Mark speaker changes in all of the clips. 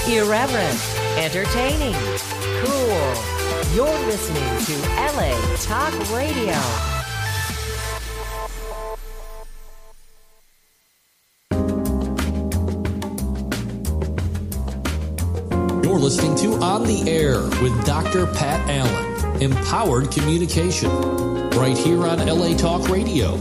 Speaker 1: Irreverent, entertaining, cool. You're listening to LA Talk Radio.
Speaker 2: You're listening to On the Air with Dr. Pat Allen. Empowered communication. Right here on LA Talk Radio.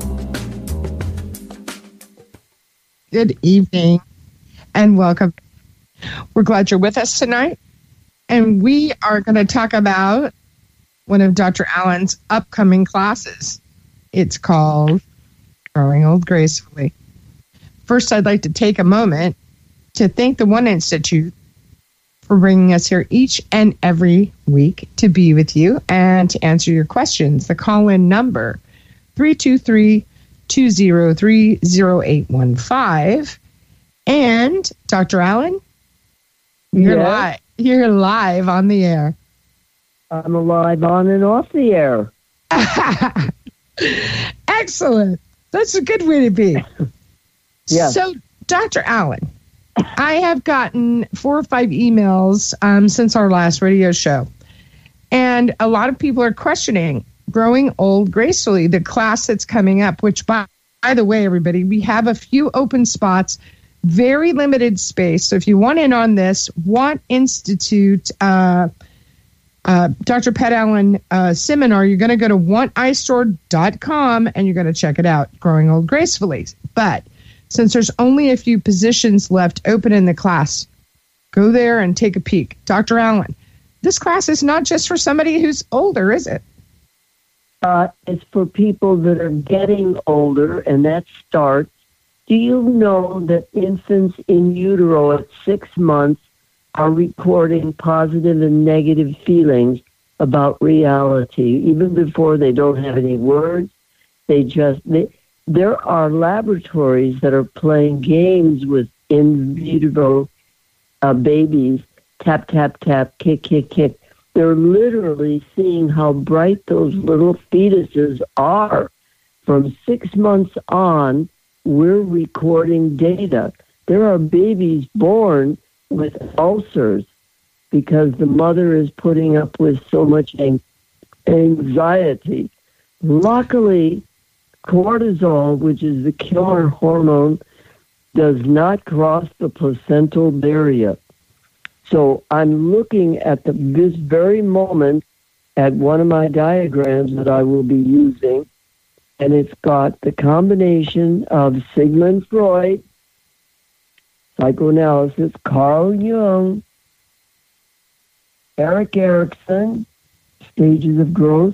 Speaker 3: Good evening and welcome. We're glad you're with us tonight. And we are going to talk about one of Dr. Allen's upcoming classes. It's called Growing Old Gracefully. First, I'd like to take a moment to thank the One Institute for bringing us here each and every week to be with you and to answer your questions. The call-in number, 323-203-0815. And Dr. Allen, you're live on the air.
Speaker 4: I'm alive on and off the air.
Speaker 3: Excellent. That's a good way to be.
Speaker 4: Yes.
Speaker 3: So, Dr. Allen, I have gotten 4 or 5 emails since our last radio show. And a lot of people are questioning Growing Old Gracefully, the class that's coming up, which, by the way, everybody, we have a few open spots, very limited space. So if you want in on this, One Institute, Dr. Pat Allen seminar, you're going to go to oneistore.com and you're going to check it out, Growing Old Gracefully. But since there's only a few positions left open in the class, go there and take a peek. Dr. Allen, this class is not just for somebody who's older, is it?
Speaker 4: It's for people that are getting older, and that starts. Do you know that infants in utero at 6 months are recording positive and negative feelings about reality, even before they don't have any words? There are laboratories that are playing games with in vitro babies, tap, tap, tap, kick, kick, kick. They're literally seeing how bright those little fetuses are. From 6 months on, we're recording data. There are babies born with ulcers because the mother is putting up with so much anxiety. Luckily, cortisol, which is the killer hormone, does not cross the placental barrier. So I'm looking at this very moment at one of my diagrams that I will be using, and it's got the combination of Sigmund Freud, psychoanalysis, Carl Jung, Erik Erikson, stages of growth,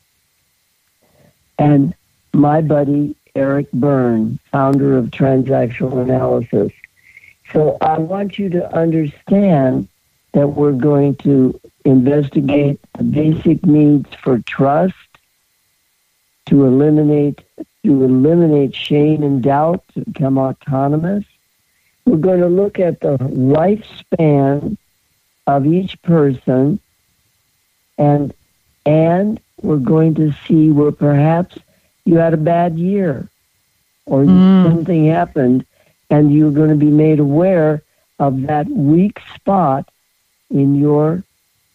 Speaker 4: and my buddy Eric Berne, founder of Transactional Analysis. So I want you to understand that we're going to investigate the basic needs for trust, to eliminate shame and doubt, to become autonomous. We're going to look at the lifespan of each person, and we're going to see where perhaps you had a bad year or something happened, and you're going to be made aware of that weak spot in your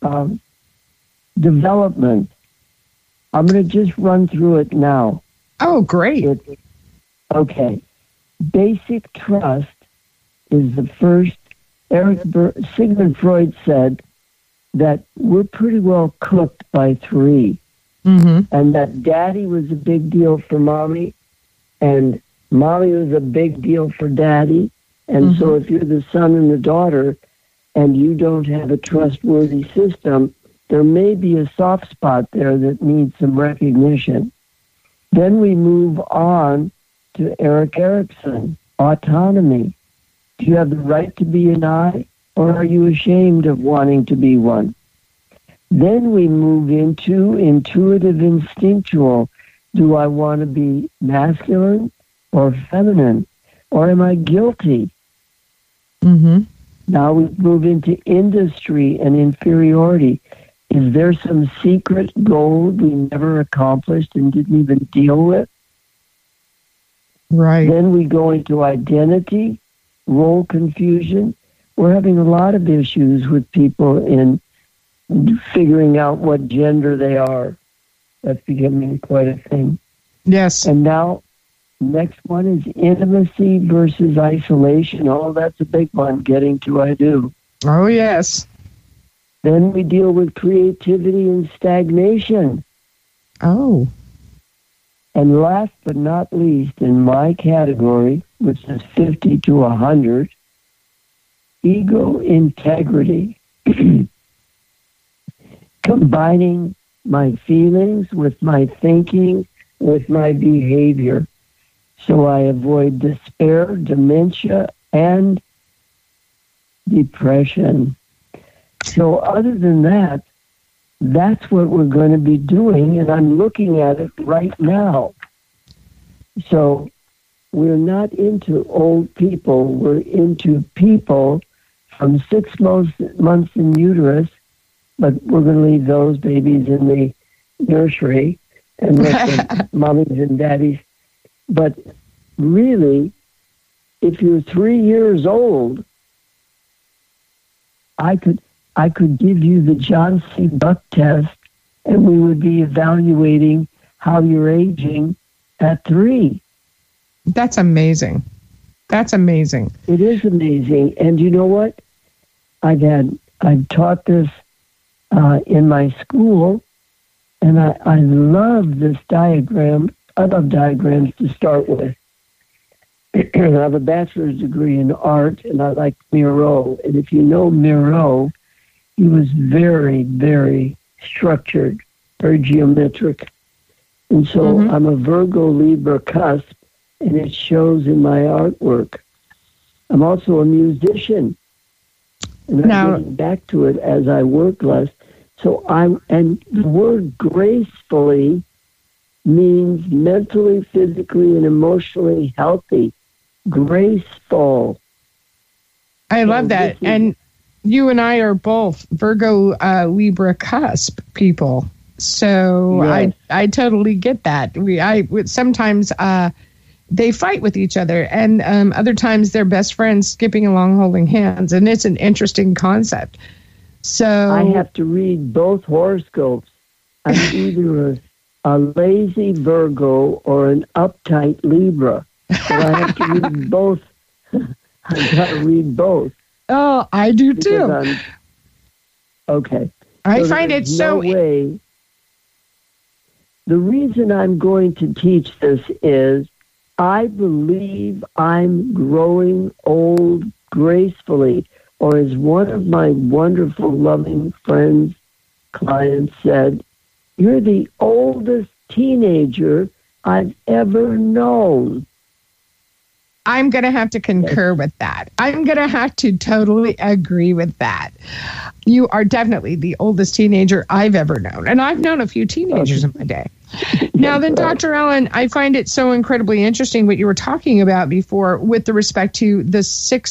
Speaker 4: development. I'm going to just run through it now.
Speaker 3: Oh, great.
Speaker 4: Okay. Basic trust is the first. Sigmund Freud said that we're pretty well cooked by 3. Mm-hmm. And that daddy was a big deal for mommy, and mommy was a big deal for daddy. And so if you're the son and the daughter and you don't have a trustworthy system, there may be a soft spot there that needs some recognition. Then we move on to Erik Erikson, autonomy. Do you have the right to be an I, or are you ashamed of wanting to be one? Then we move into intuitive instinctual. Do I want to be masculine or feminine? Or am I guilty? Mm-hmm. Now we move into industry and inferiority. Is there some secret goal we never accomplished and didn't even deal with?
Speaker 3: Right.
Speaker 4: Then we go into identity, role confusion. we're having a lot of issues with people in figuring out what gender they are. That's becoming quite a thing.
Speaker 3: Yes.
Speaker 4: And now, next one is intimacy versus isolation. Oh, that's a big one, getting to I do.
Speaker 3: Oh, yes.
Speaker 4: Then we deal with creativity and stagnation.
Speaker 3: Oh.
Speaker 4: And last but not least, in my category, which is 50 to 100, ego integrity. Combining my feelings with my thinking, with my behavior. So I avoid despair, dementia, and depression. So other than that, that's what we're going to be doing, and I'm looking at it right now. So we're not into old people. We're into people from 6 months in uterus, but we're going to leave those babies in the nursery and let the mommies and daddies. But really, if you're 3 years old, I could give you the John C. Buck test, and we would be evaluating how you're aging at 3.
Speaker 3: That's amazing. That's amazing.
Speaker 4: It is amazing. And you know what? I've taught this in my school, and I love this diagram. I love diagrams to start with. I have a bachelor's degree in art, and I like Miro. And if you know Miro, he was very, very structured, very geometric. And so I'm a Virgo Libra cusp, and it shows in my artwork. I'm also a musician, and I'm getting back to it as I work less. So and the word gracefully means mentally, physically, and emotionally healthy. Graceful.
Speaker 3: I love that. And you and I are both Virgo Libra cusp people. So yes. I totally get that. Sometimes they fight with each other, and other times they're best friends skipping along holding hands, and it's an interesting concept. So
Speaker 4: I have to read both horoscopes. I'm either a lazy Virgo or an uptight Libra. But I have to read both. I've got to read both.
Speaker 3: Oh, I do too.
Speaker 4: Okay.
Speaker 3: I find it so...
Speaker 4: The reason I'm going to teach this is I believe I'm growing old gracefully, or as one of my wonderful, loving friends, clients said, you're the oldest teenager I've ever known.
Speaker 3: I'm going to have to concur with that. I'm going to have to totally agree with that. You are definitely the oldest teenager I've ever known. And I've known a few teenagers in my day. Now then, Dr. Allen, I find it so incredibly interesting what you were talking about before with the respect to the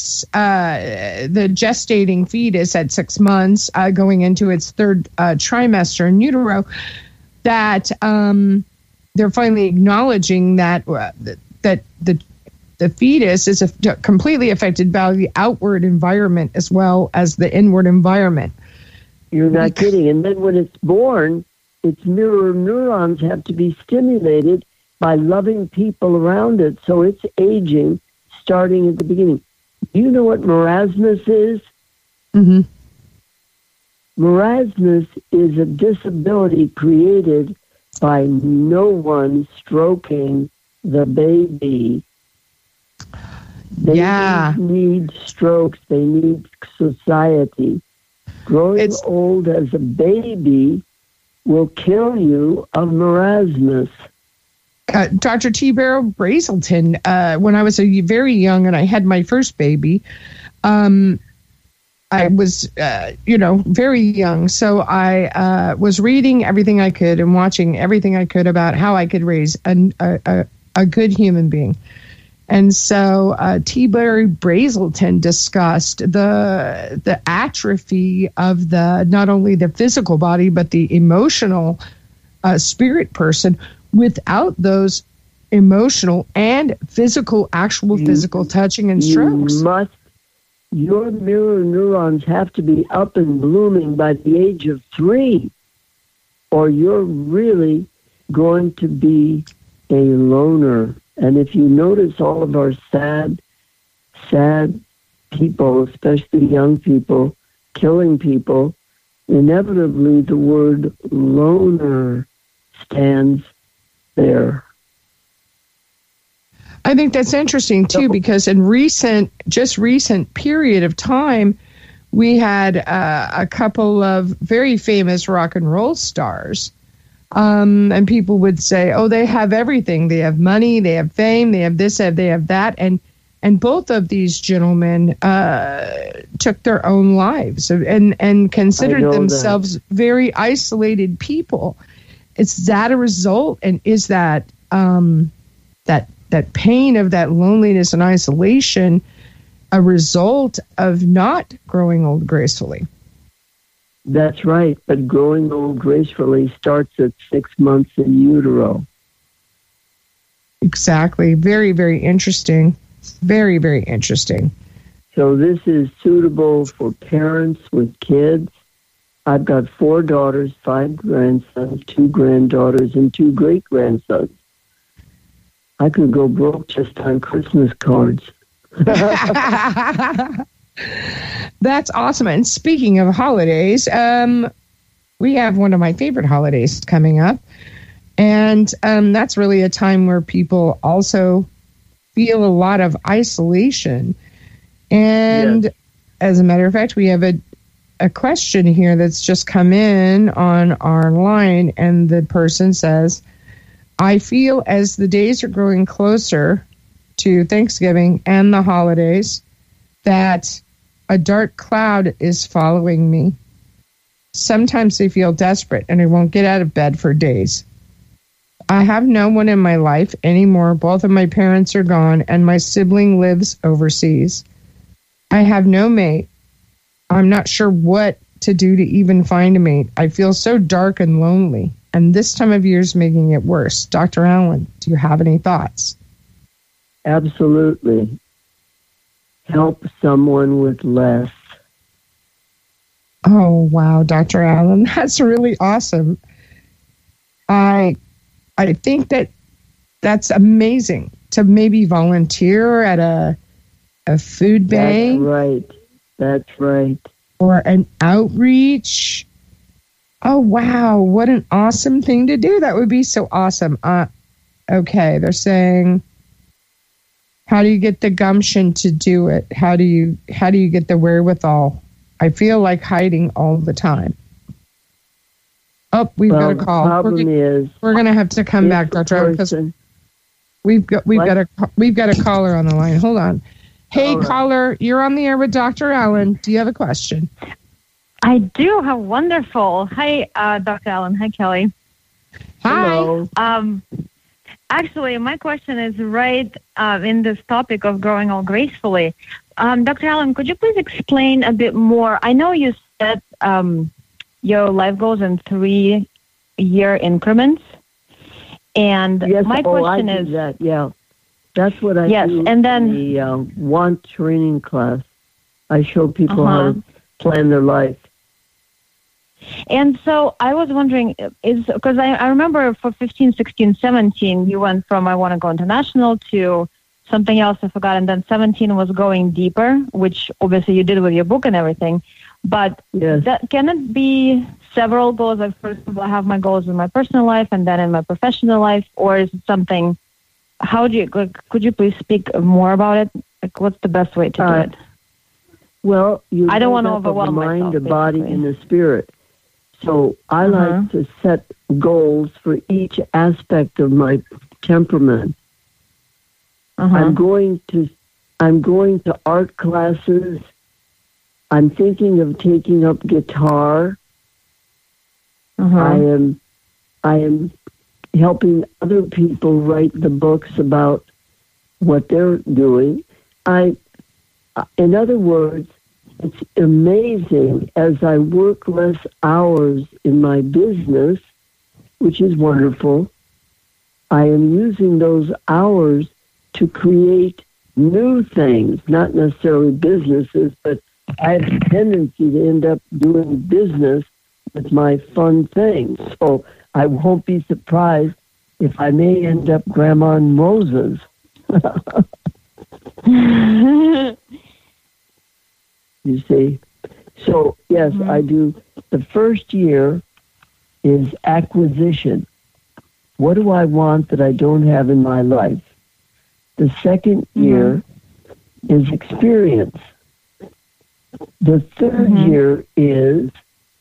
Speaker 3: gestating fetus at 6 months going into its third trimester in utero, that they're finally acknowledging that the fetus is completely affected by the outward environment as well as the inward environment.
Speaker 4: You're not kidding. And then when it's born, its mirror neurons have to be stimulated by loving people around it. So it's aging starting at the beginning. Do you know what marasmus is?
Speaker 3: Mm-hmm.
Speaker 4: Marasmus is a disability created by no one stroking the baby. They need strokes. They need society. Growing old as a baby will kill you of marasmus.
Speaker 3: Dr. T. Barrow Brazelton, when I was very young and I had my first baby, I was, very young. So I was reading everything I could and watching everything I could about how I could raise a good human being. And so T. Barry Brazelton discussed the atrophy of not only the physical body, but the emotional spirit person without those emotional and physical, physical touching and strokes.
Speaker 4: your mirror neurons have to be up and blooming by the age of 3, or you're really going to be a loner. And if you notice all of our sad people, especially young people, killing people, inevitably the word loner stands there.
Speaker 3: I think that's interesting too, because in recent period of time, we had a couple of very famous rock and roll stars, and people would say, "Oh, they have everything. They have money. They have fame. They have this. They have that." And both of these gentlemen took their own lives and considered themselves very isolated people. Is that a result? And is that that pain of that loneliness and isolation a result of not growing old gracefully?
Speaker 4: That's right. But growing old gracefully starts at 6 months in utero.
Speaker 3: Exactly. Very, very interesting. Very, very interesting.
Speaker 4: So this is suitable for parents with kids. I've got 4 daughters, 5 grandsons, 2 granddaughters, and 2 great-grandsons. I could go broke just on Christmas cards.
Speaker 3: That's awesome. And speaking of holidays, we have one of my favorite holidays coming up. And that's really a time where people also feel a lot of isolation. And yes, as a matter of fact, we have a question here that's just come in on our line. And the person says, I feel as the days are growing closer to Thanksgiving and the holidays that a dark cloud is following me. Sometimes I feel desperate and I won't get out of bed for days. I have no one in my life anymore. Both of my parents are gone and my sibling lives overseas. I have no mate. I'm not sure what to do to even find a mate. I feel so dark and lonely. And this time of year is making it worse. Dr. Allen, do you have any thoughts?
Speaker 4: Absolutely. Help someone with less.
Speaker 3: Oh, wow, Dr. Allen, that's really awesome. I think that's amazing to maybe volunteer at a food bank.
Speaker 4: That's right.
Speaker 3: Or an outreach. Oh, wow. What an awesome thing to do. That would be so awesome. Okay. They're saying, how do you get the gumption to do it? How do you get the wherewithal? I feel like hiding all the time. Oh, we've got a call.
Speaker 4: The problem is
Speaker 3: we're going to have to come back, Dr. because we've got a caller on the line. Hold on. Hey, right. Caller, you're on the air with Dr. Allen. Do you have a question?
Speaker 5: I do. How wonderful. Hi, Dr. Allen. Hi, Kelly.
Speaker 3: Hi.
Speaker 4: Hello.
Speaker 5: Actually, my question is right in this topic of growing old gracefully. Dr. Allen, could you please explain a bit more? I know you said your life goes in 3-year increments. And
Speaker 4: yes,
Speaker 5: my question is...
Speaker 4: That, yeah. That's what I do
Speaker 5: and then,
Speaker 4: in the WANT training class. I show people how to plan their life.
Speaker 5: And so I was wondering, because I remember for 15, 16, 17, you went from I want to go international to something else, I forgot, and then 17 was going deeper, which obviously you did with your book and everything. But
Speaker 4: yes,
Speaker 5: can it be several goals? Like, first of all, I have my goals in my personal life and then in my professional life, or is it something... could you please speak more about it? Like, what's the best way to do it?
Speaker 4: Well,
Speaker 5: I don't want to overwhelm
Speaker 4: the mind,
Speaker 5: myself,
Speaker 4: the body,
Speaker 5: basically.
Speaker 4: and the spirit. So I like to set goals for each aspect of my temperament. I'm going to art classes. I'm thinking of taking up guitar. I am helping other people write the books about what they're doing. In other words, it's amazing as I work less hours in my business, which is wonderful. I am using those hours to create new things, not necessarily businesses, but I have a tendency to end up doing business with my fun things. So I won't be surprised if I may end up Grandma and Moses. You see? So, yes, I do. The first year is acquisition. What do I want that I don't have in my life? The second year is experience. The third year is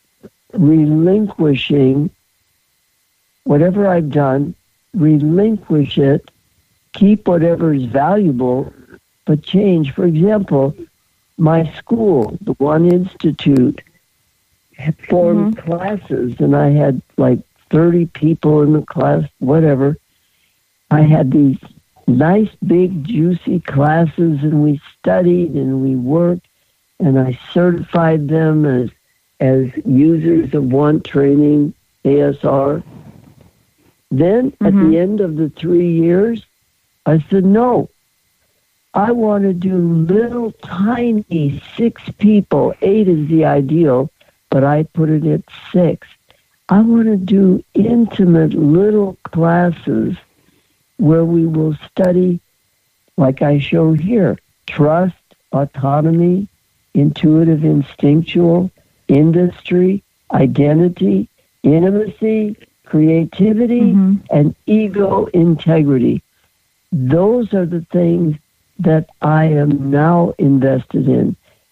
Speaker 4: relinquishing whatever I've done, relinquish it, keep whatever is valuable, but change. For example, my school, the One Institute, had formed classes, and I had like 30 people in the class, whatever. I had these nice, big, juicy classes, and we studied and we worked, and I certified them as users of One Training, ASR. Then, at the end of the 3 years, I said, no, I want to do little, tiny 6 people. 8 is the ideal, but I put it at 6. I want to do intimate little classes where we will study, like I show here, trust, autonomy, intuitive, instinctual, industry, identity, intimacy, creativity, and ego integrity. Those are the things that I am now invested in.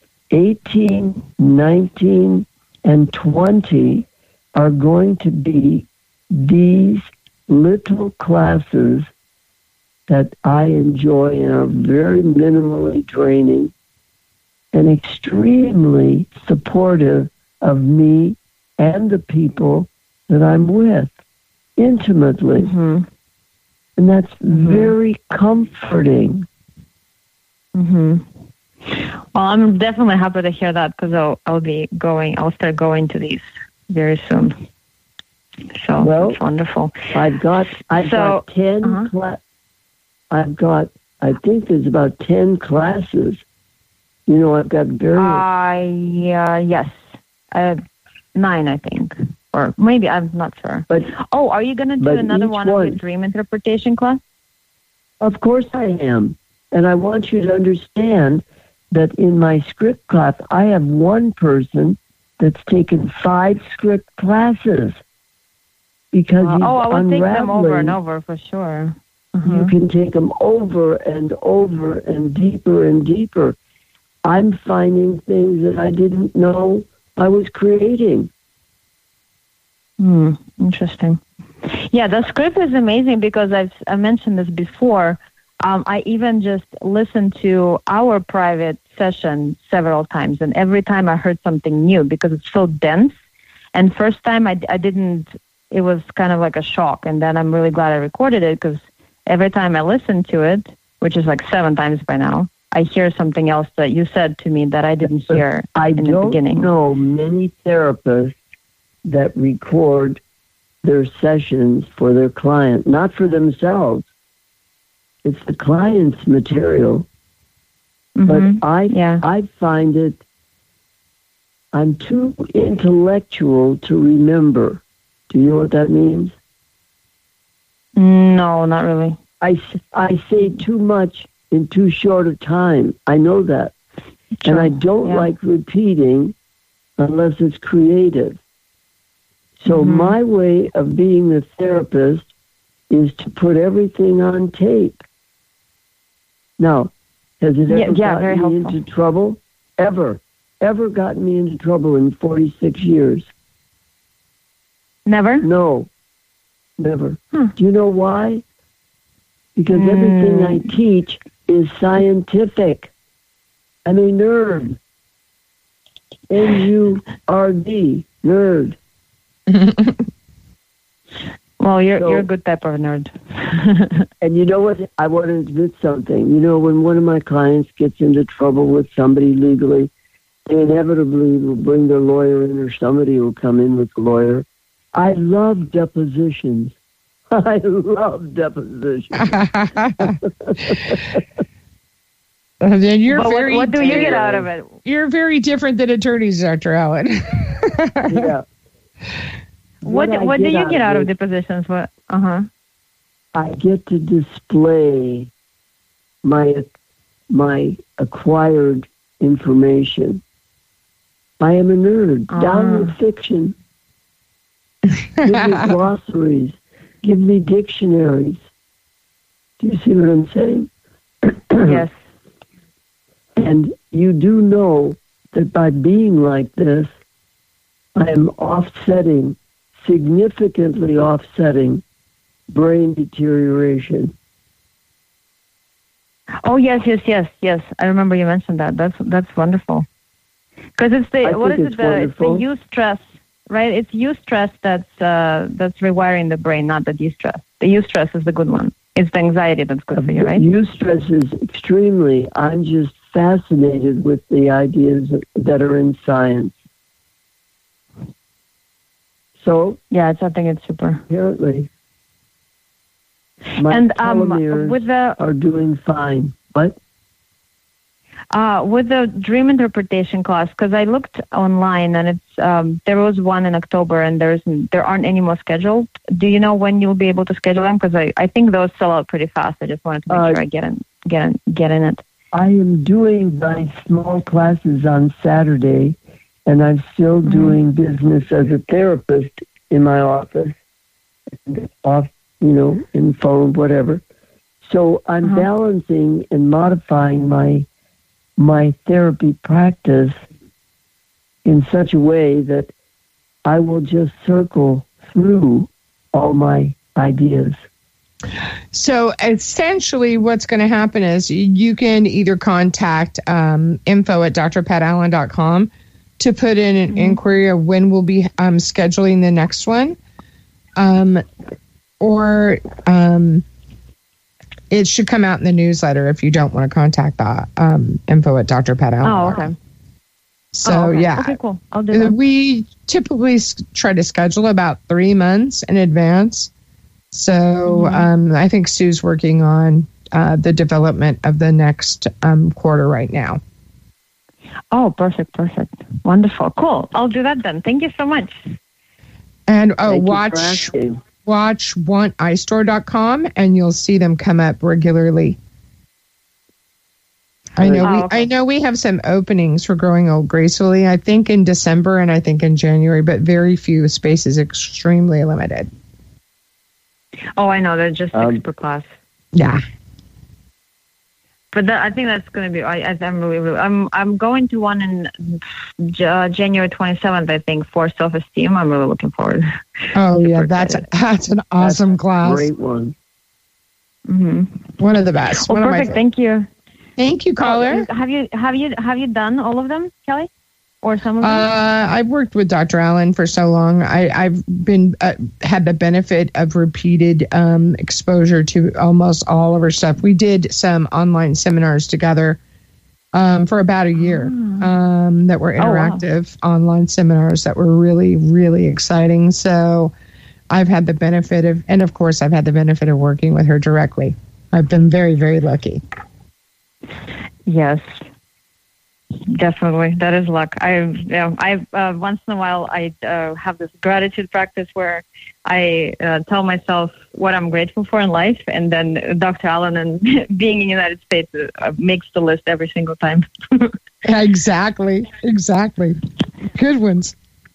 Speaker 4: 18, 19, and 20 are going to be these little classes that I enjoy and are very minimally draining and extremely supportive of me and the people that I'm with intimately. And that's very comforting.
Speaker 5: Well, I'm definitely happy to hear that because I'll start going to these very soon. So that's wonderful.
Speaker 4: I've got 10 I think there's about 10 classes. You know, I've got very...
Speaker 5: yes. 9, I think. Or maybe, I'm not sure. But are you going to do another one of the dream interpretation class?
Speaker 4: Of course I am. And I want you to understand that in my script class, I have one person that's taken 5 script classes. Because
Speaker 5: I will take them over and over for sure.
Speaker 4: You can take them over and over and deeper. I'm finding things that I didn't know I was creating.
Speaker 5: Interesting. Yeah, the script is amazing because I mentioned this before. I even just listened to our private session several times, and every time I heard something new because it's so dense. And first time I didn't, it was kind of like a shock. And then I'm really glad I recorded it because every time I listen to it, which is like 7 times by now, I hear something else that you said to me that I didn't hear in the beginning.
Speaker 4: I don't know many therapists that record their sessions for their client, not for themselves. It's the client's material. But I find it, I'm too intellectual to remember. Do you know what that means?
Speaker 5: No, not really.
Speaker 4: I say too much in too short a time. I know that. Sure. And I don't like repeating unless it's creative. So my way of being a therapist is to put everything on tape. Now, has it ever gotten me into trouble? Ever gotten me into trouble in 46 years?
Speaker 5: Never?
Speaker 4: No, never. Do you know why? Because everything I teach is scientific. I'm a nerd. N-U-R-D, nerd.
Speaker 5: Well, you're a good type of nerd.
Speaker 4: And you know what? I want to admit something. You know, when one of my clients gets into trouble with somebody legally, they inevitably will bring their lawyer in, or somebody will come in with a lawyer. I love depositions. I love depositions.
Speaker 3: Then you're
Speaker 5: But
Speaker 3: very
Speaker 5: what do you get out of it?
Speaker 3: You're very different than attorneys, Dr. Allen.
Speaker 4: Yeah.
Speaker 5: What do you get out of the positions? What?
Speaker 4: I get to display my acquired information. I am a nerd. Down with fiction. Give me glossaries. Give me dictionaries. Do you see what I'm saying?
Speaker 5: Yes.
Speaker 4: And you do know that by being like this, I am significantly offsetting brain deterioration.
Speaker 5: Oh, yes. I remember you mentioned that. That's wonderful. Because it's the eustress, right? It's eustress that's rewiring the brain, not the de-stress. The eustress is the good one. It's the anxiety that's good for you, right?
Speaker 4: Eustress is extremely. I'm just fascinated with the ideas that are in science. So
Speaker 5: yeah, I think it's super.
Speaker 4: Apparently, my telomeres are doing fine. What?
Speaker 5: With the dream interpretation class, because I looked online and it's there was one in October and there aren't any more scheduled. Do you know when you'll be able to schedule them? Because I think those sell out pretty fast. I just wanted to make sure I get in it.
Speaker 4: I am doing my small classes on Saturday, and I'm still doing business as a therapist in my office, in phone, whatever. So I'm balancing and modifying my therapy practice in such a way that I will just circle through all my ideas.
Speaker 3: So essentially what's going to happen is you can either contact info@drpatallen.com to put in an inquiry of when we'll be scheduling the next one. Or it should come out in the newsletter if you don't want to contact the info@drpatallen.
Speaker 5: Oh, okay.
Speaker 3: So, yeah.
Speaker 5: Okay, cool. I'll do that.
Speaker 3: We typically try to schedule about 3 months in advance. So I think Sue's working on the development of the next quarter right now.
Speaker 5: Oh, perfect. Wonderful. Cool. I'll do that then. Thank you so much.
Speaker 3: And watch wanteystore.com and you'll see them come up regularly. I know we have some openings for Growing Old Gracefully, I think in December and I think in January, but very few spaces, extremely limited.
Speaker 5: Oh, I know. They're just 6 per class.
Speaker 3: Yeah.
Speaker 5: But I think that's going to be. I'm going to one in January 27th. I think for self-esteem. I'm really looking forward.
Speaker 3: Oh yeah, that's an awesome class.
Speaker 4: Great one.
Speaker 3: One of the best.
Speaker 5: Well, perfect. Thank you.
Speaker 3: Thank you, caller.
Speaker 5: Have you done all of them, Kelly? Or some of them?
Speaker 3: I've worked with Dr. Allen for so long. I've been had the benefit of repeated exposure to almost all of her stuff. We did some online seminars together for about a year that were interactive online seminars that were really, really exciting. So I've had the benefit of, and of course, I've had the benefit of working with her directly. I've been very, very lucky.
Speaker 5: Yes. Definitely, that is luck. I once in a while I have this gratitude practice where I tell myself what I'm grateful for in life, and then Dr. Allen and being in the United States makes the list every single time.
Speaker 3: Exactly. Good ones.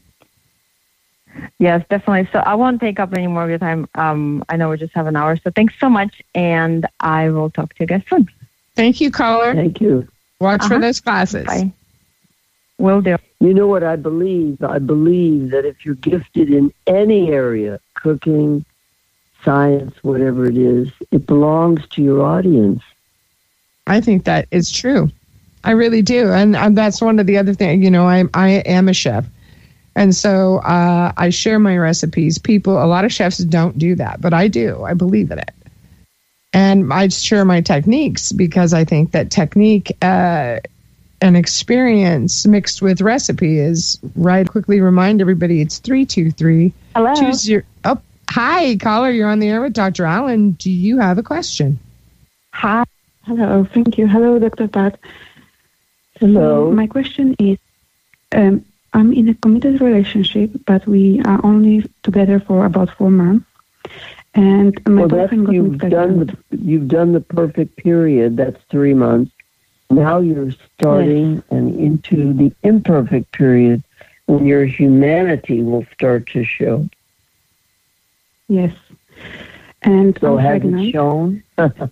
Speaker 5: Yes, definitely. So I won't take up any more of your time. I know we just have an hour, so thanks so much, and I will talk to you guys soon.
Speaker 3: Thank you, caller.
Speaker 4: Thank you.
Speaker 3: Watch for those classes.
Speaker 5: Bye. Will do.
Speaker 4: You know what I believe? I believe that if you're gifted in any area, cooking, science, whatever it is, it belongs to your audience.
Speaker 3: I think that is true. I really do. And that's one of the other things, I am a chef. And so I share my recipes. A lot of chefs don't do that, but I do. I believe in it. And I share my techniques because I think that technique and experience mixed with recipe is right. Quickly remind everybody it's 323.
Speaker 5: Hello.
Speaker 3: 20. Oh, hi, caller. You're on the air with Dr. Allen. Do you have a question?
Speaker 5: Hi,
Speaker 6: Hello, thank you. Hello, Dr. Pat.
Speaker 4: Hello.
Speaker 6: So my question is, I'm in a committed relationship, but we are only together for about 4 months. And my boyfriend got me pregnant.
Speaker 4: You've done the perfect period. That's 3 months. Now you're starting and into the imperfect period when your humanity will start to show.
Speaker 6: Yes. And
Speaker 4: so
Speaker 6: I'm
Speaker 4: has
Speaker 6: pregnant.
Speaker 4: it shown?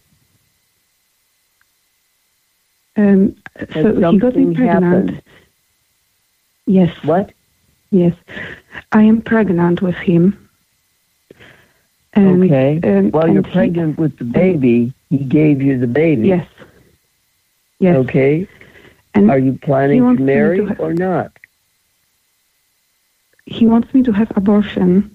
Speaker 6: So he got me pregnant.
Speaker 4: Happened?
Speaker 6: Yes.
Speaker 4: What?
Speaker 6: Yes. I am pregnant with him. And,
Speaker 4: okay. While you're pregnant with the baby, he gave you the baby.
Speaker 6: Yes. Yes.
Speaker 4: Okay.
Speaker 6: And
Speaker 4: are you planning to marry or not?
Speaker 6: He wants me to have abortion.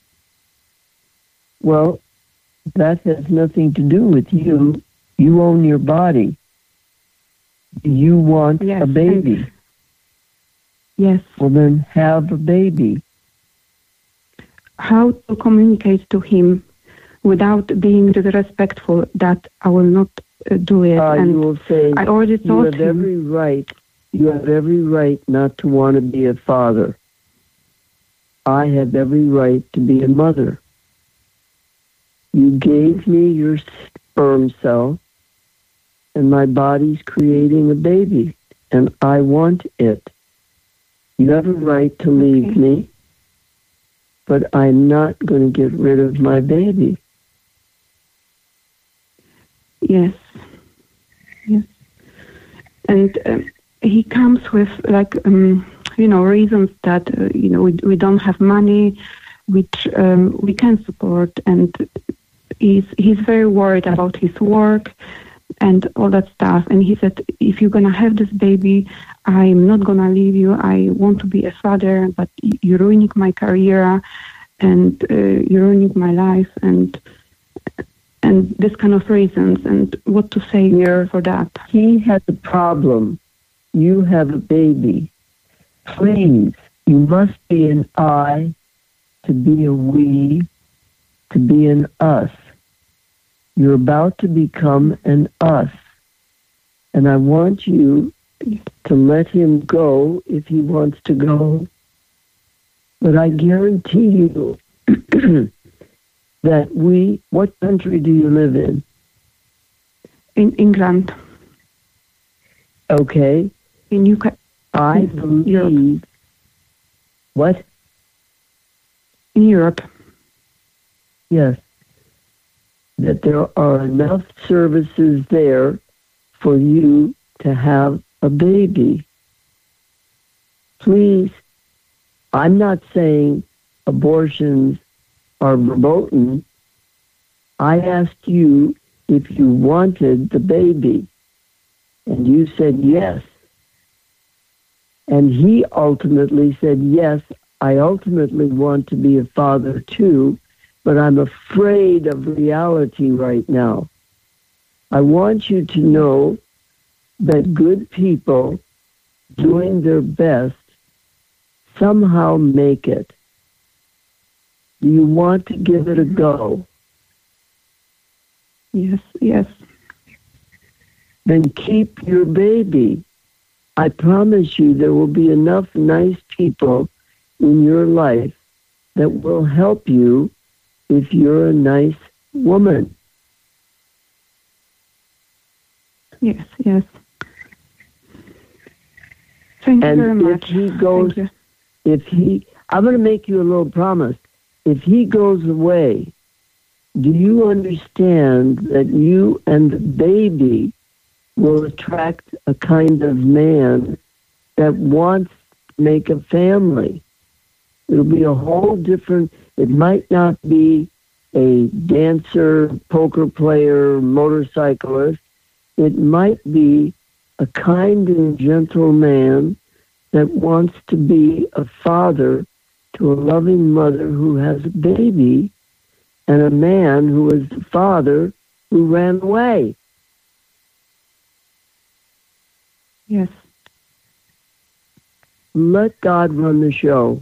Speaker 4: Well, that has nothing to do with you. You own your body. You want a baby.
Speaker 6: Yes.
Speaker 4: Well, then have a baby.
Speaker 6: How to communicate to him without being disrespectful that I will not do it? And
Speaker 4: you will say,
Speaker 6: I already told him.
Speaker 4: You have every right not to want to be a father. I have every right to be a mother. You gave me your sperm cell, and my body's creating a baby, and I want it. You have a right to leave me, but I'm not going to get rid of my baby.
Speaker 6: Yes. Yes. And he comes with, reasons that, we don't have money, which we can support, and he's very worried about his work and all that stuff. And he said, if you're going to have this baby, I'm not going to leave you. I want to be a father, but you're ruining my career and you're ruining my life and this kind of reasons. And what to say here for that?
Speaker 4: He has a problem. You have a baby. Please, you must be an I to be a we, to be an us. You're about to become an us. And I want you to let him go if he wants to go. But I guarantee you that what country do you live in?
Speaker 6: In England.
Speaker 4: Okay.
Speaker 6: In UK.
Speaker 4: I believe.
Speaker 6: Europe.
Speaker 4: What?
Speaker 6: In Europe.
Speaker 4: Yes. That there are enough services there for you to have a baby. Please, I'm not saying abortions are verboten. I asked you if you wanted the baby, and you said yes. And he ultimately said, yes, I ultimately want to be a father too, but I'm afraid of reality right now. I want you to know that good people doing their best somehow make it. Do you want to give it a go?
Speaker 6: Yes, yes.
Speaker 4: Then keep your baby. I promise you there will be enough nice people in your life that will help you if you're a nice woman.
Speaker 6: Yes, yes. Thank you very much.
Speaker 4: And if he goes, I'm going to make you a little promise. If he goes away, do you understand that you and the baby will attract a kind of man that wants to make a family? It'll be a whole different, it might not be a dancer, poker player, motorcyclist. It might be a kind and gentle man that wants to be a father to a loving mother who has a baby, and a man who is the father who ran away.
Speaker 6: Yes.
Speaker 4: Let God run the show.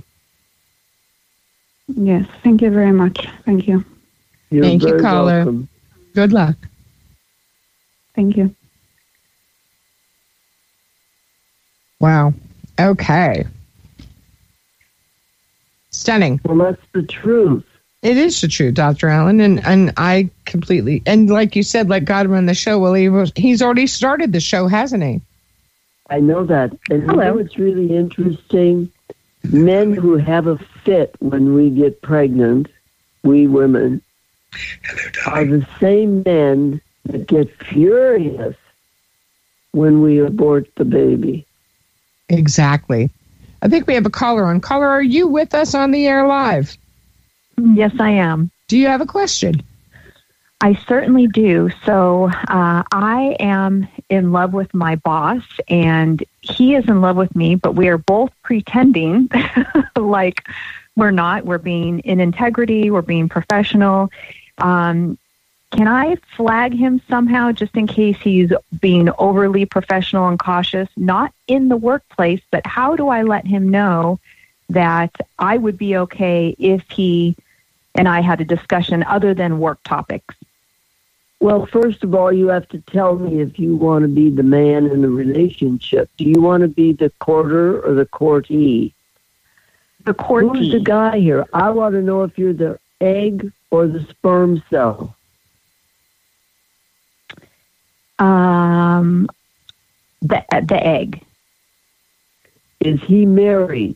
Speaker 6: Yes, thank you very much. Thank you.
Speaker 4: You're
Speaker 3: Thank you,
Speaker 4: very
Speaker 3: caller.
Speaker 4: welcome.
Speaker 3: Good luck.
Speaker 6: Thank you.
Speaker 3: Wow. Okay. Stunning.
Speaker 4: Well, that's the truth.
Speaker 3: It is the truth, Dr. Allen, and I completely, and like you said, let God run the show. Well, he's already started the show, hasn't he?
Speaker 4: I know that. And you know what's really interesting? Men who have a fit when we get pregnant, we women, are the same men that get furious when we abort the baby.
Speaker 3: Exactly. I think we have a caller on. Caller, are you with us on the air live?
Speaker 5: Yes, I am.
Speaker 3: Do you have a question?
Speaker 5: I certainly do. So I am in love with my boss, and he is in love with me, but we are both pretending like we're not. We're being in integrity. We're being professional. Can I flag him somehow just in case he's being overly professional and cautious? Not in the workplace, but how do I let him know that I would be okay if he and I had a discussion other than work topics?
Speaker 4: Well, first of all, you have to tell me if you want to be the man in the relationship. Do you want to be the courter or the courtee?
Speaker 5: The courtee.
Speaker 4: Who's the guy here? I want to know if you're the egg or the sperm cell.
Speaker 5: The egg.
Speaker 4: Is he married?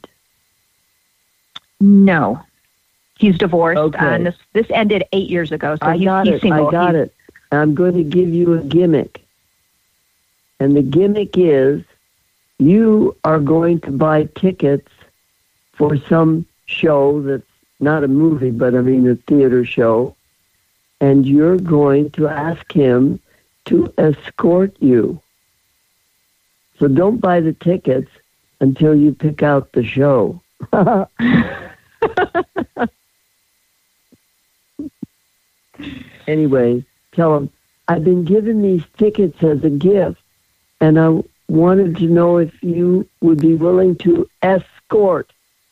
Speaker 5: No. He's divorced.
Speaker 4: Okay.
Speaker 5: And this ended 8 years ago. So
Speaker 4: I got it.
Speaker 5: single.
Speaker 4: I got it. I'm going to give you a gimmick. And the gimmick is you are going to buy tickets for some show that's not a movie, but I mean a theater show. And you're going to ask him to escort you. So don't buy the tickets until you pick out the show. Anyway, tell him, I've been given these tickets as a gift, and I wanted to know if you would be willing to escort,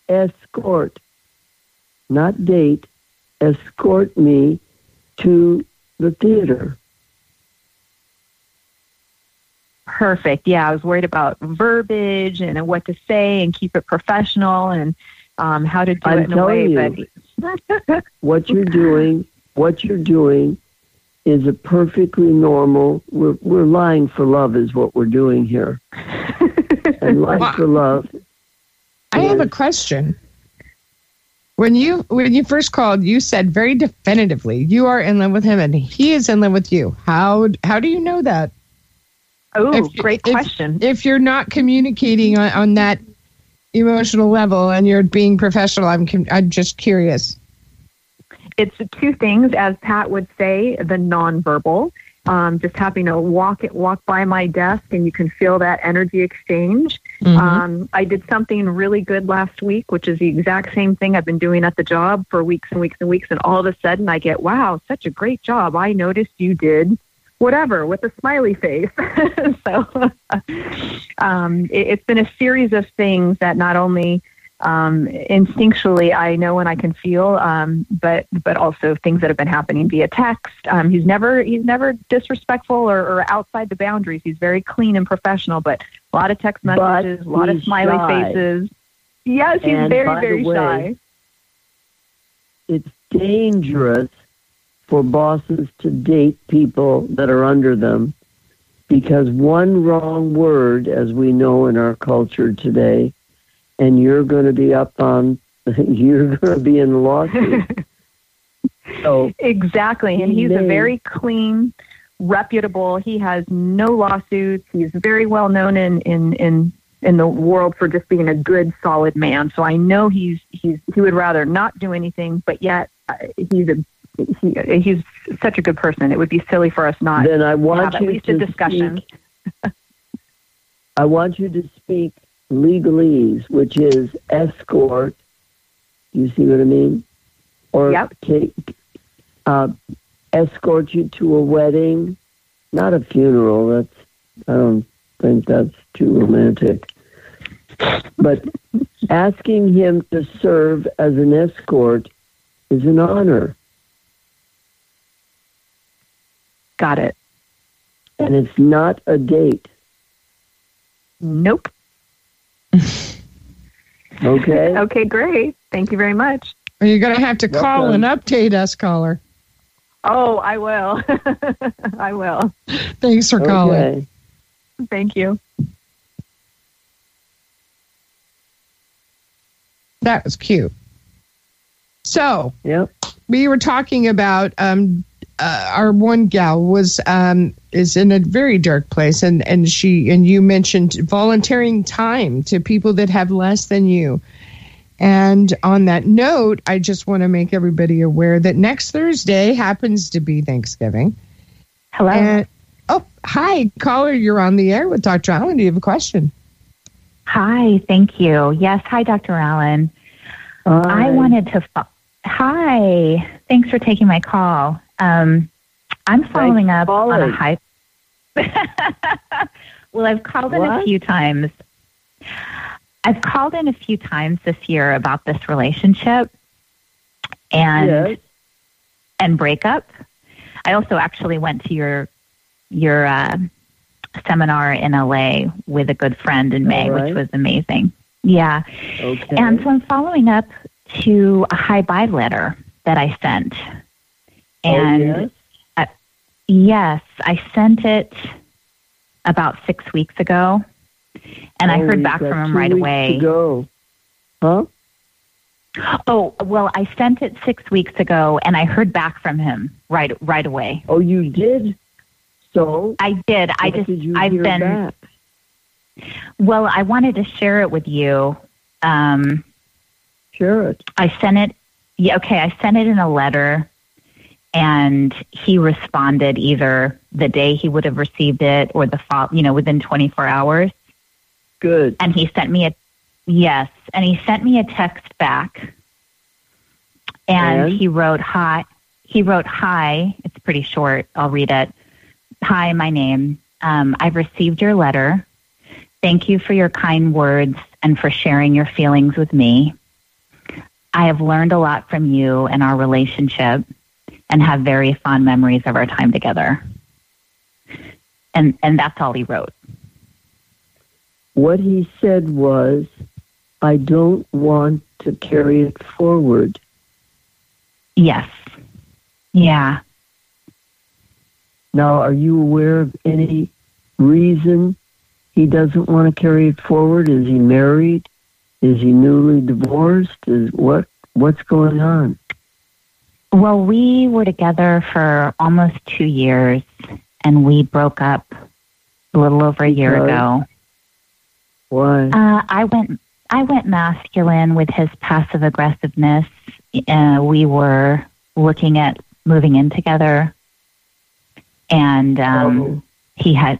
Speaker 4: not date, escort me to the theater.
Speaker 5: Perfect. Yeah, I was worried about verbiage and what to say and keep it professional and how to do it in a way. But
Speaker 4: what you're doing is a perfectly normal. We're lying for love is what we're doing here. And lying for love.
Speaker 3: I have a question. When you first called, you said very definitively you are in love with him and he is in love with you. How do you know that?
Speaker 5: Oh, great question.
Speaker 3: If you're not communicating on that emotional level and you're being professional, I'm just curious.
Speaker 5: It's two things, as Pat would say, the nonverbal. Just having to walk by my desk and you can feel that energy exchange. Mm-hmm. I did something really good last week, which is the exact same thing I've been doing at the job for weeks and weeks and weeks. And all of a sudden I get, wow, such a great job. I noticed you did whatever with a smiley face. So it's been a series of things that not only instinctually I know and I can feel, but also things that have been happening via text. He's never disrespectful or outside the boundaries. He's very clean and professional, but a lot of text messages, a lot of smiley faces. Yes, he's very, very shy.
Speaker 4: It's dangerous for bosses to date people that are under them because one wrong word, as we know in our culture today, and you're going to be you're going to be in the lawsuit. So,
Speaker 5: exactly. And he's a very clean, reputable, he has no lawsuits. He's very well known in the world for just being a good, solid man. So I know he would rather not do anything, but yet he's such a good person. It would be silly for us not
Speaker 4: then I want
Speaker 5: to have at least a discussion.
Speaker 4: I want you to speak legalese, which is escort. You see what I mean? Or escort you to a wedding, not a funeral. I don't think that's too romantic. But asking him to serve as an escort is an honor.
Speaker 5: Got it.
Speaker 4: And it's not a date.
Speaker 7: Nope.
Speaker 4: Okay?
Speaker 7: Okay, great. Thank you very much.
Speaker 3: You're going to have to call and update us, caller.
Speaker 7: Oh, I will. I will.
Speaker 3: Thanks for calling.
Speaker 4: Okay.
Speaker 7: Thank you.
Speaker 3: That was cute. So,
Speaker 4: Yep.
Speaker 3: we were talking about our one gal was is in a very dark place, and you mentioned volunteering time to people that have less than you. And on that note, I just want to make everybody aware that next Thursday happens to be Thanksgiving.
Speaker 8: Hello.
Speaker 3: And, hi, caller. You're on the air with Dr. Allen. Do you have a question?
Speaker 8: Hi, thank you. Yes, hi, Dr. Allen. I wanted to... Hi. Thanks for taking my call. I'm following up on a high... Well, I've called in a few times. I've called in a few times this year about this relationship and breakup. I also actually went to your seminar in LA with a good friend in May, which was amazing. Yeah.
Speaker 4: Okay.
Speaker 8: And so I'm following up to a hi-bye letter that I sent. And yes, I sent it about 6 weeks ago. And I heard back from him right away.
Speaker 4: Huh?
Speaker 8: Oh, well, I sent it 6 weeks ago, and I heard back from him right away.
Speaker 4: Oh, you did? So?
Speaker 8: I did.
Speaker 4: I've been back?
Speaker 8: Well, I wanted to share it with you.
Speaker 4: Share it.
Speaker 8: I sent it. Yeah, okay. I sent it in a letter, and he responded either the day he would have received it or within 24 hours.
Speaker 4: Good.
Speaker 8: And he sent me a text back, and he wrote hi. It's pretty short. I'll read it. Hi, my name. I've received your letter. Thank you for your kind words and for sharing your feelings with me. I have learned a lot from you and our relationship and have very fond memories of our time together. And that's all he wrote.
Speaker 4: What he said was, I don't want to carry it forward.
Speaker 8: Yes. Yeah.
Speaker 4: Now, are you aware of any reason he doesn't want to carry it forward? Is he married? Is he newly divorced? What's going on?
Speaker 8: Well, we were together for almost 2 years, and we broke up a little over a year ago.
Speaker 4: Why?
Speaker 8: I went masculine with his passive aggressiveness. We were looking at moving in together, and he had,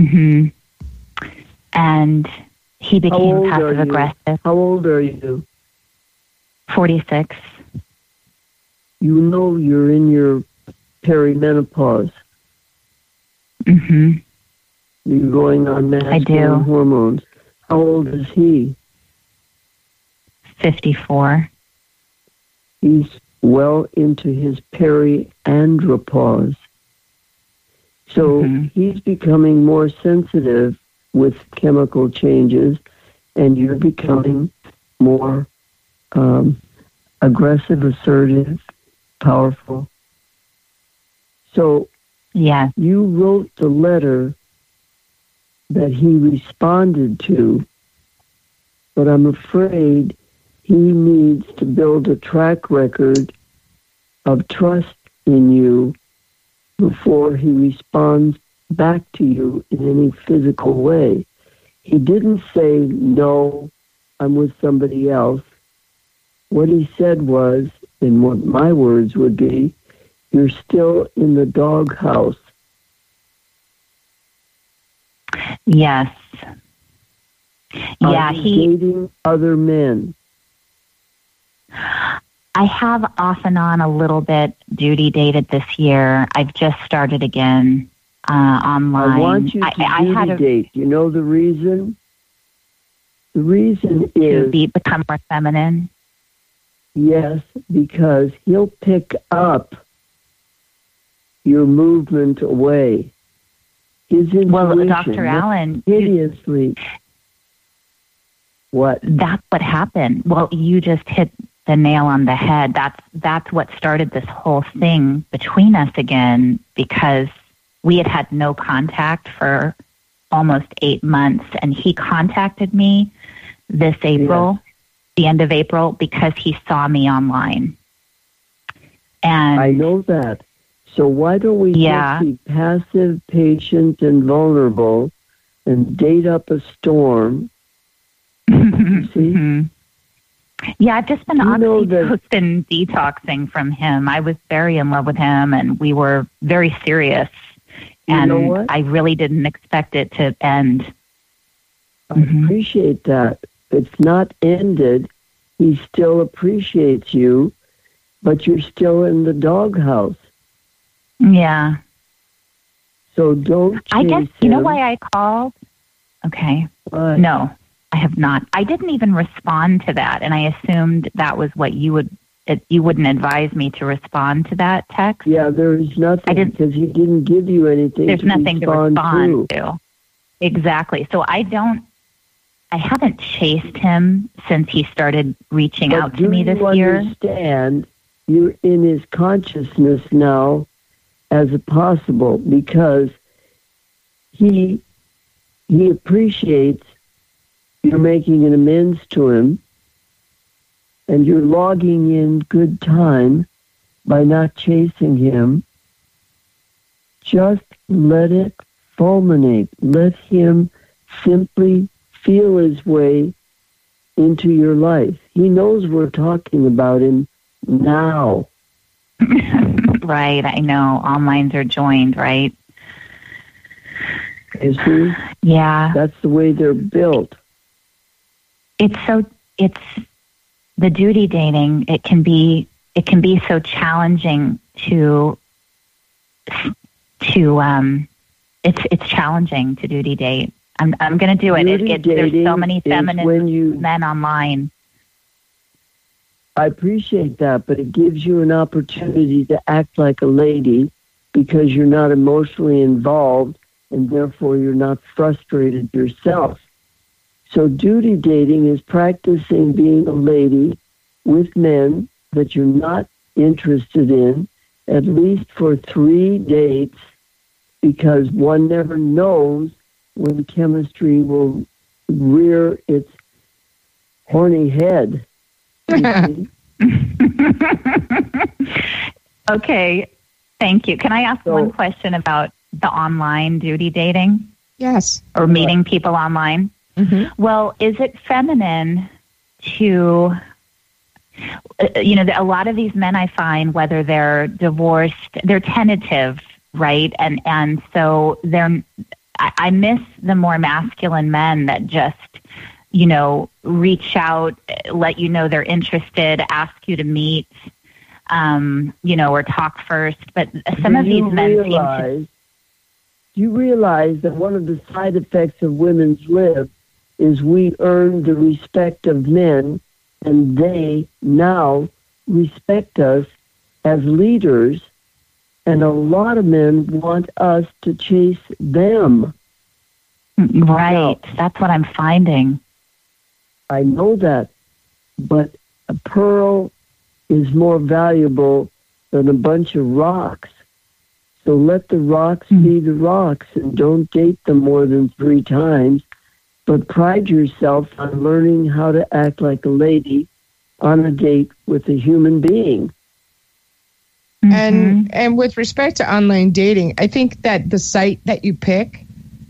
Speaker 8: and he became passive aggressive.
Speaker 4: How old are you?
Speaker 8: 46.
Speaker 4: You know you're in your perimenopause.
Speaker 8: Mm-hmm.
Speaker 4: You're going on masculine hormones. How old is he?
Speaker 8: 54.
Speaker 4: He's well into his periandropause. So he's becoming more sensitive with chemical changes, and you're becoming more aggressive, assertive, powerful. So you wrote the letter that he responded to, but I'm afraid he needs to build a track record of trust in you before he responds back to you in any physical way. He didn't say, no, I'm with somebody else. What he said was, and what my words would be, you're still in the doghouse.
Speaker 8: Yes. Yeah,
Speaker 4: dating other men.
Speaker 8: I have off and on a little bit duty dated this year. I've just started again online.
Speaker 4: I want you to duty date. You know the reason? The reason is...
Speaker 8: To become more feminine?
Speaker 4: Yes, because he'll pick up your movement away. His intuition.
Speaker 8: Well, Dr. Allen,
Speaker 4: hideously. What?
Speaker 8: That's what happened. Well, you just hit the nail on the head. That's what started this whole thing between us again, because we had no contact for almost 8 months, and he contacted me this April, the end of April, because he saw me online. And
Speaker 4: I know that. So why don't we just be passive, patient, and vulnerable and date up a storm? See?
Speaker 8: Yeah, I've just been oxytocin detoxing from him. I was very in love with him, and we were very serious. And
Speaker 4: you know what?
Speaker 8: I really didn't expect it to end.
Speaker 4: I appreciate that. It's not ended. He still appreciates you, but you're still in the doghouse.
Speaker 8: Yeah.
Speaker 4: So don't chase
Speaker 8: I guess,
Speaker 4: him.
Speaker 8: you know why I called? Okay.
Speaker 4: What?
Speaker 8: No, I have not. I didn't even respond to that, and I assumed that was what you wouldn't advise me to respond to that text.
Speaker 4: Yeah, there's nothing, because he didn't give you anything.
Speaker 8: There's nothing to respond
Speaker 4: to.
Speaker 8: to. Exactly. So I haven't chased him since he started reaching out to me this year.
Speaker 4: Do you understand? You're in his consciousness now as a possible, because he appreciates you're making an amends to him, and you're logging in good time by not chasing him. Just let it fulminate. Let him simply feel his way into your life. He knows we're talking about him now.
Speaker 8: Right, I know. All minds are joined, right?
Speaker 4: You see?
Speaker 8: Yeah.
Speaker 4: That's the way they're built.
Speaker 8: It's the duty dating. It can be so challenging it's challenging to duty date. I'm going to do it. There's so many feminine men online.
Speaker 4: I appreciate that, but it gives you an opportunity to act like a lady because you're not emotionally involved, and therefore you're not frustrated yourself. So duty dating is practicing being a lady with men that you're not interested in, at least for 3 dates, because one never knows when chemistry will rear its horny head.
Speaker 8: Okay, thank you. Can I ask one question about the online duty dating?
Speaker 3: Yes.
Speaker 8: Or meeting people online? Mm-hmm. Well, is it feminine to, a lot of these men I find, whether they're divorced, they're tentative, right? And so I miss the more masculine men that just, reach out, let you know they're interested, ask you to meet, or talk first. But some of these men seem to...
Speaker 4: You realize that one of the side effects of women's lib is we earn the respect of men, and they now respect us as leaders, and a lot of men want us to chase them.
Speaker 8: Right. That's what I'm finding.
Speaker 4: I know that, but a pearl is more valuable than a bunch of rocks. So let the rocks be the rocks, and don't date them more than 3 times, but pride yourself on learning how to act like a lady on a date with a human being.
Speaker 3: And with respect to online dating, I think that the site that you pick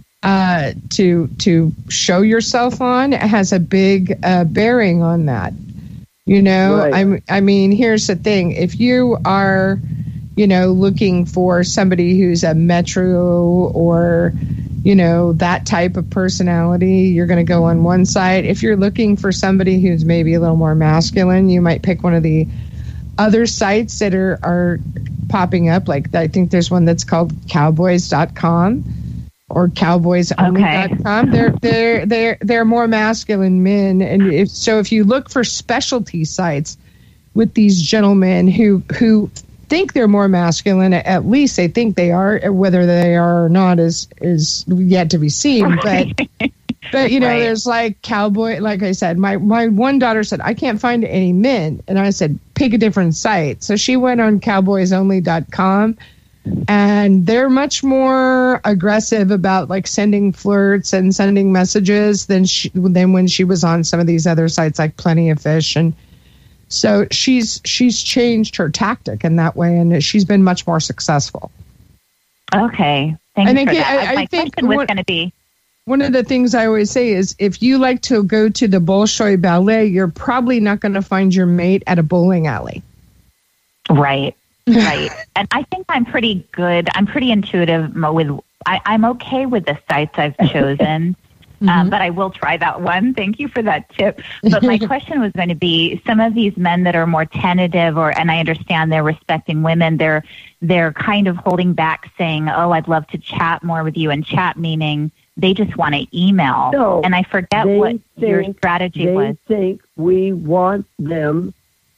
Speaker 3: to show yourself on has a big bearing on that. Right. I mean, here's the thing. If you are, looking for somebody who's a metro or, that type of personality, you're going to go on one site. If you're looking for somebody who's maybe a little more masculine, you might pick one of the other sites that are popping up. Like, I think there's one that's called cowboys.com or cowboysonly.com. Okay. They're more masculine men. And if you look for specialty sites with these gentlemen who think they're more masculine. At least they think they are. Whether they are or not is yet to be seen. But you know, there's like cowboy. Like I said, my one daughter said, I can't find any men, and I said, pick a different site. So she went on cowboysonly.com, and they're much more aggressive about like sending flirts and sending messages than when she was on some of these other sites like Plenty of Fish. And so she's changed her tactic in that way, and she's been much more successful.
Speaker 8: Okay, thanks for that. My question was going to be.
Speaker 3: One of the things I always say is if you like to go to the Bolshoi Ballet, you're probably not going to find your mate at a bowling alley.
Speaker 8: Right. And I think I'm pretty good. I'm pretty intuitive with, I'm okay with the sites I've chosen, but I will try that one. Thank you for that tip. But my question was going to be some of these men that are more tentative and I understand they're respecting women. They're kind of holding back saying, oh, I'd love to chat more with you, and chat meaning they just want to email.
Speaker 4: No,
Speaker 8: and I forget what your strategy was.
Speaker 4: They think we want them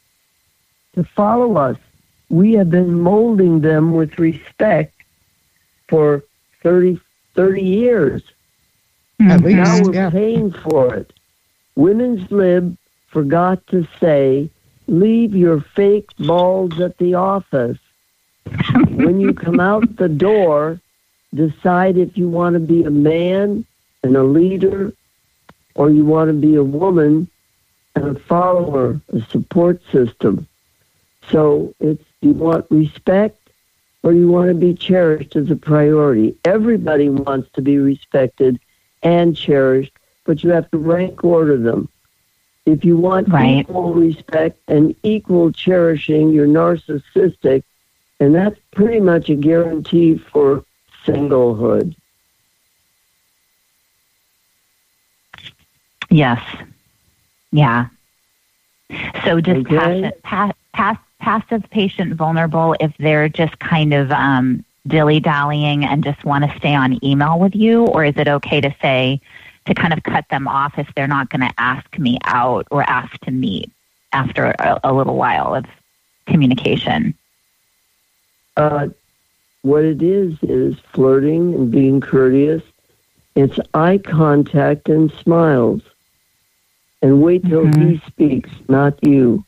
Speaker 4: to follow us. We have been molding them with respect for 30 years.
Speaker 3: At least,
Speaker 4: now we're paying for it. Women's Lib forgot to say, leave your fake balls at the office. When you come out the door, decide if you want to be a man and a leader, or you want to be a woman and a follower, a support system. So it's, you want respect or you want to be cherished as a priority. Everybody wants to be respected and cherished, but you have to rank order them. If you want equal respect and equal cherishing, you're narcissistic, and that's pretty much a guarantee for singlehood.
Speaker 8: Yes. Yeah. So just passive, patient, vulnerable, if they're just kind of dilly-dallying and just want to stay on email with you, or is it okay to say, to kind of cut them off if they're not going to ask me out or ask to meet after a little while of communication?
Speaker 4: What it is flirting and being courteous. It's eye contact and smiles. And wait till he speaks, not you.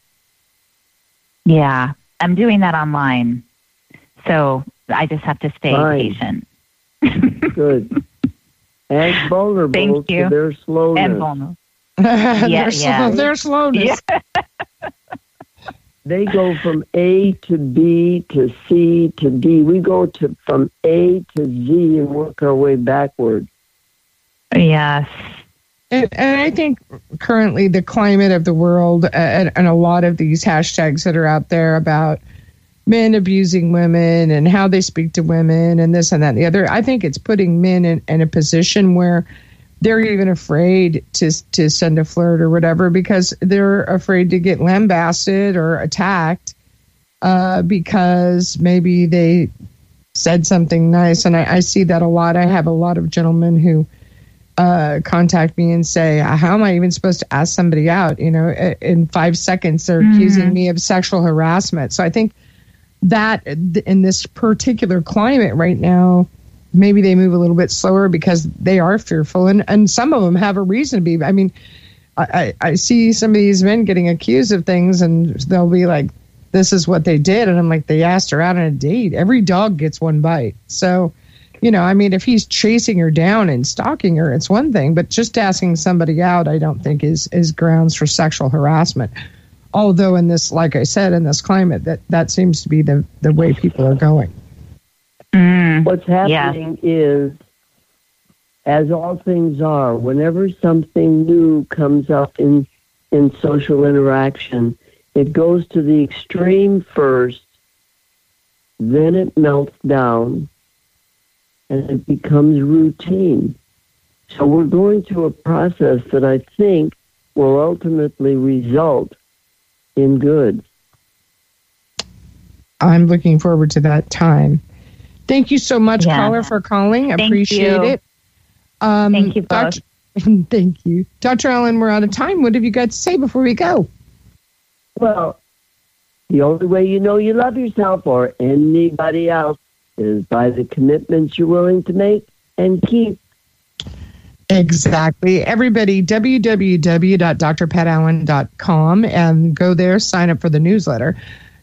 Speaker 8: Yeah, I'm doing that online. So I just have to stay patient.
Speaker 4: Good. And vulnerable to their slowness.
Speaker 8: And vulnerable.
Speaker 3: Their slowness.
Speaker 8: Yeah.
Speaker 4: They go from A to B to C to D. We go from A to Z and work our way backward.
Speaker 8: Yes.
Speaker 3: And I think currently the climate of the world and a lot of these hashtags that are out there about men abusing women and how they speak to women and this and that and the other, I think it's putting men in a position where they're even afraid to send a flirt or whatever because they're afraid to get lambasted or attacked because maybe they said something nice. And I see that a lot. I have a lot of gentlemen who contact me and say, how am I even supposed to ask somebody out? You know, in 5 seconds, they're accusing me of sexual harassment. So I think that in this particular climate right now, maybe they move a little bit slower because they are fearful. And some of them have a reason to be. I mean, I see some of these men getting accused of things and they'll be like, this is what they did. And I'm like, they asked her out on a date. Every dog gets one bite. So, you know, I mean, if he's chasing her down and stalking her, it's one thing. But just asking somebody out, I don't think is grounds for sexual harassment. Although in this, like I said, in this climate, that seems to be the way people are going.
Speaker 4: What's happening is, as all things are, whenever something new comes up in social interaction, it goes to the extreme first, then it melts down, and it becomes routine. So we're going through a process that I think will ultimately result in good.
Speaker 3: I'm looking forward to that time. Thank you so much, caller, for calling. Appreciate it.
Speaker 8: Thank you both.
Speaker 3: Thank you. Dr. Allen, we're out of time. What have you got to say before we go?
Speaker 4: Well, The only way you know you love yourself or anybody else is by the commitments you're willing to make and keep.
Speaker 3: Exactly. Everybody, www.drpatallen.com and go there, sign up for the newsletter.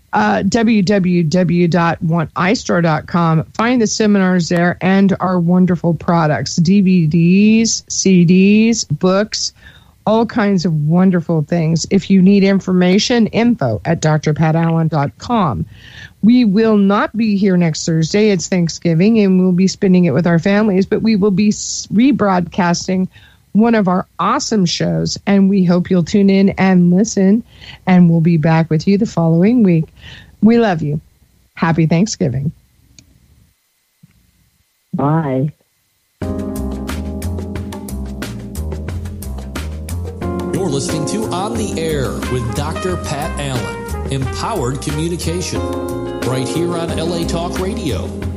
Speaker 3: www.wanteistore.com. Find the seminars there and our wonderful products, DVDs, CDs, books, all kinds of wonderful things. If you need information, info@drpatallen.com. We will not be here next Thursday. It's Thanksgiving, and we'll be spending it with our families, but we will be rebroadcasting one of our awesome shows, and we hope you'll tune in and listen, and we'll be back with you the following week. We love you. Happy Thanksgiving.
Speaker 4: Bye.
Speaker 2: You're listening to On the Air with Dr. Pat Allen, Empowered Communication, right here on LA Talk Radio.